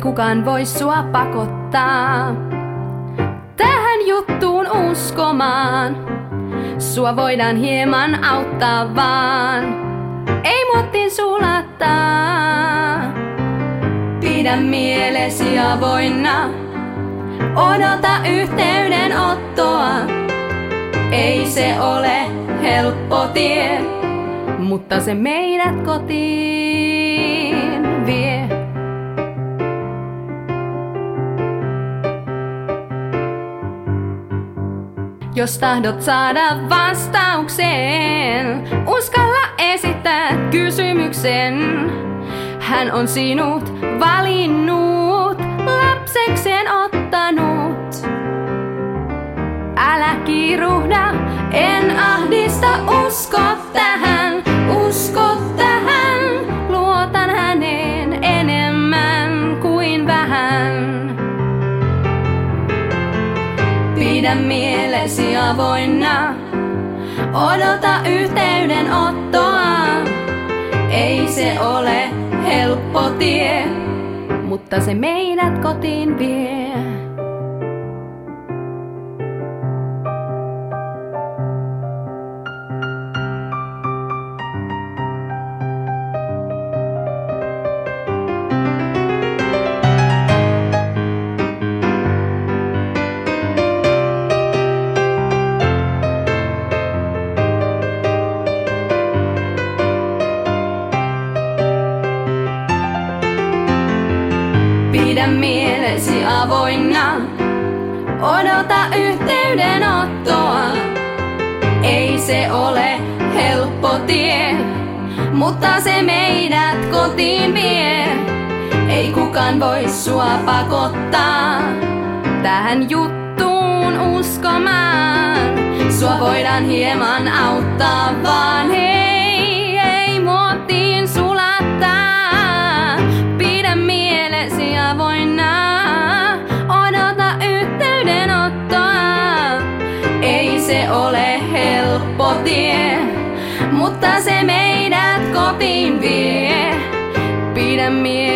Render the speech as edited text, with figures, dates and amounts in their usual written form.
kukaan voi sua pakottaa tähän juttuun uskomaan. Sua voidaan hieman auttaa vaan, ei muottiin sulattaa. Pidä mielesi avoinna, odota yhteydenottoa. Ei se ole helppo tie, mutta se meidät kotiin vie. Jos tahdot saada vastauksen, uskalla esittää kysymyksen. Hän on sinut valinnut, lapsekseen ottanut. Älä kiiruhda, en ahdista, usko tähän, luotan häneen enemmän kuin vähän. Pidä mielesi avoinna, odota yhteydenottoa. Ei se ole helppo tie, mutta se meidät kotiin vie. Pidä mielesi avoinna, odota yhteydenottoa. Ei se ole helppo tie, mutta se meidät kotiin vie. Ei kukaan voi sua pakottaa tähän juttuun uskomaan. Sua voidaan hieman auttaa vaan, hei, ei muottiin sulattaa. Pidä mielesi avoinna, odota yhteydenottoa. Ei se ole helppo tie, mutta se meidät kotiin vie. Pidä mielesi